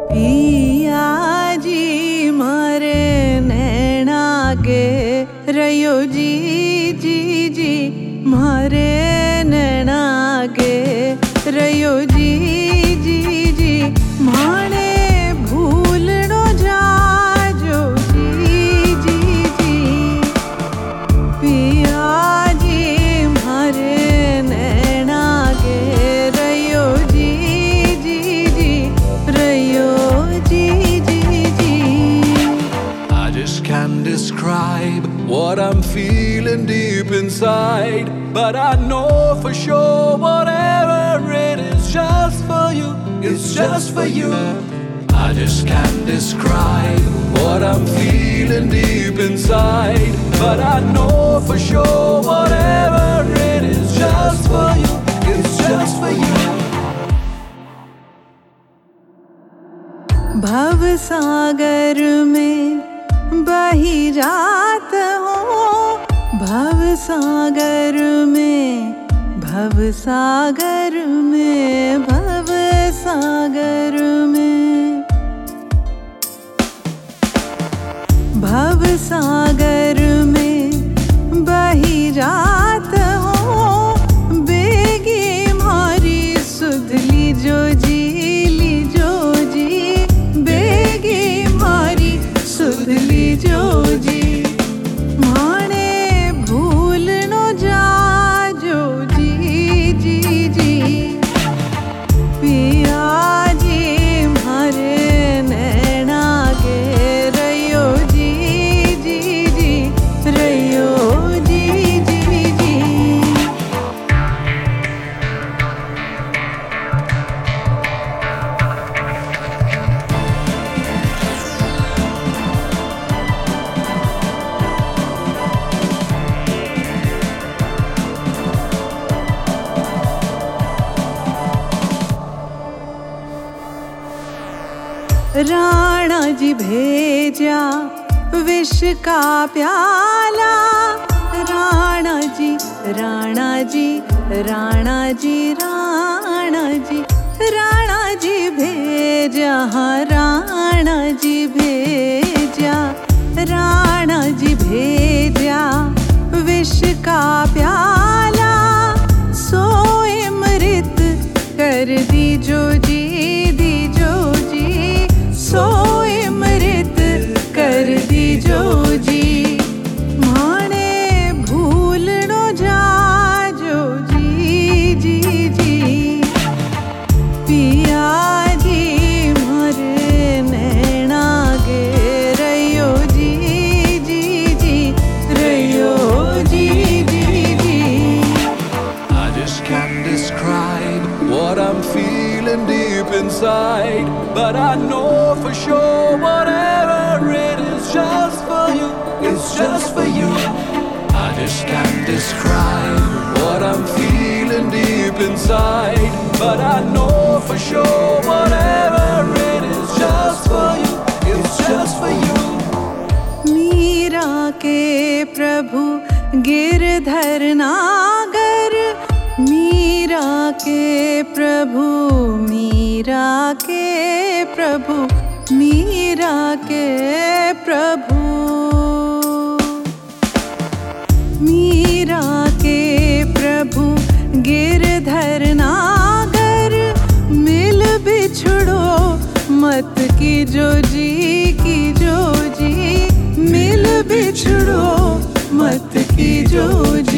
पिया जी मारे नैना के रयो जी जी जी मारे नैना के रयो जी जी जी माने भूलनो जाजो जी जी जी पिया जी मारे नैना के रयो जी जी जी रयो जी जी जी I just can't describe what I'm feeling deep inside, but I know for sure whatever it is just for you, it's just for you. I just can't describe what I'm feeling deep inside, but I know for sure whatever it is just for you, it's just for you. भव सागर में बही जात हूँ, भव सागर में, भव सागर में, भव सागर में, भव सागर में बही जात हूँ, बेगी मारी सुध लीजो जी, लीजो जी, बेगी मारी सुध लीजो जी, माने भूलनो जाजो जी जी जी पिया जी मारे नैना के रयो जी जी जी रयो जी जी जी राणा जी भेजा विष का प्याला, राणा जी राणा जी राणा जी राणा जी राणा जी भेजा, राणा जी भेजा, राणा जी भेजा विष का प्याला, सोए अमृत कर दीजो जी, दीजो जी, सोए अमृत कर दीजो जी, माने भूलनो जाजो जी जी जी पिया जी मारे नैना के रयो जी जी जी रयो जी जी जी I just can't describe what I'm feeling deep inside, but I know for sure whatever it is just for you, it's just for you. I just can't describe what I'm feeling deep inside, but I know for sure whatever it is just for you, it's just for you. Meera के प्रभु गिरधर नागर, मीरा के प्रभु, मीरा के प्रभु, मीरा के प्रभु, मीरा के प्रभु गिरधर नागर, मिल बिछड़ो मत की जो जी, की जो जी, मिल बिछड़ो मत की जो